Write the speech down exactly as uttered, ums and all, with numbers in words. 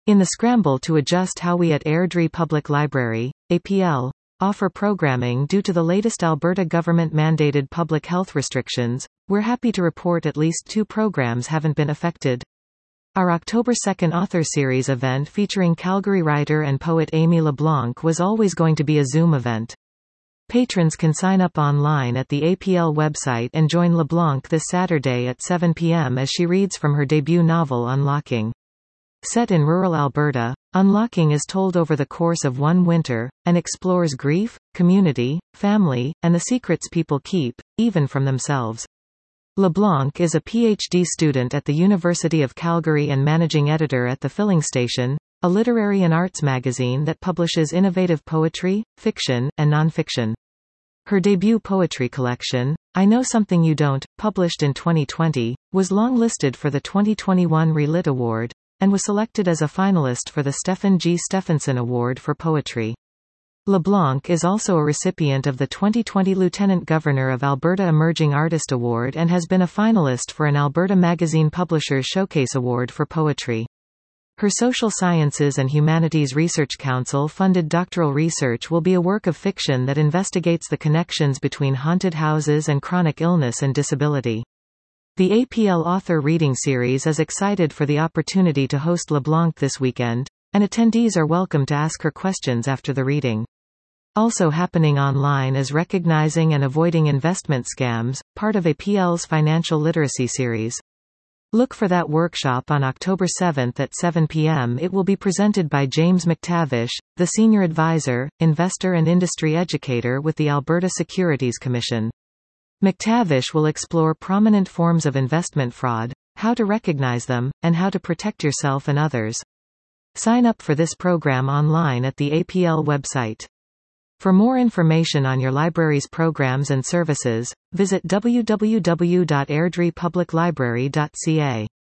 In the scramble to adjust how we at Airdrie Public Library, A P L, offer programming due to the latest Alberta government-mandated public health restrictions, we're happy to report at least two programs haven't been affected. Our October second author series event featuring Calgary writer and poet Amy LeBlanc was always going to be a Zoom event. Patrons can sign up online at the A P L website and join LeBlanc this Saturday at seven p m as she reads from her debut novel Unlocking. Set in rural Alberta, Unlocking is told over the course of one winter, and explores grief, community, family, and the secrets people keep, even from themselves. LeBlanc is a P H D student at the University of Calgary and managing editor at The Filling Station, a literary and arts magazine that publishes innovative poetry, fiction, and nonfiction. Her debut poetry collection, I Know Something You Don't, published in twenty twenty, was long-listed for the twenty twenty-one ReLit Award, and was selected as a finalist for the Stephen G. Stephenson Award for Poetry. LeBlanc is also a recipient of the twenty twenty Lieutenant Governor of Alberta Emerging Artist Award and has been a finalist for an Alberta Magazine Publishers Showcase Award for Poetry. Her Social Sciences and Humanities Research Council-funded doctoral research will be a work of fiction that investigates the connections between haunted houses and chronic illness and disability. The A P L Author Reading Series is excited for the opportunity to host LeBlanc this weekend, and attendees are welcome to ask her questions after the reading. Also happening online is Recognizing and Avoiding Investment Scams, part of A P L's Financial Literacy Series. Look for that workshop on October seventh at seven p m It will be presented by James McTavish, the Senior Advisor, Investor and Industry Educator with the Alberta Securities Commission. McTavish will explore prominent forms of investment fraud, how to recognize them, and how to protect yourself and others. Sign up for this program online at the A P L website. For more information on your library's programs and services, visit w w w dot airdrie public library dot c a.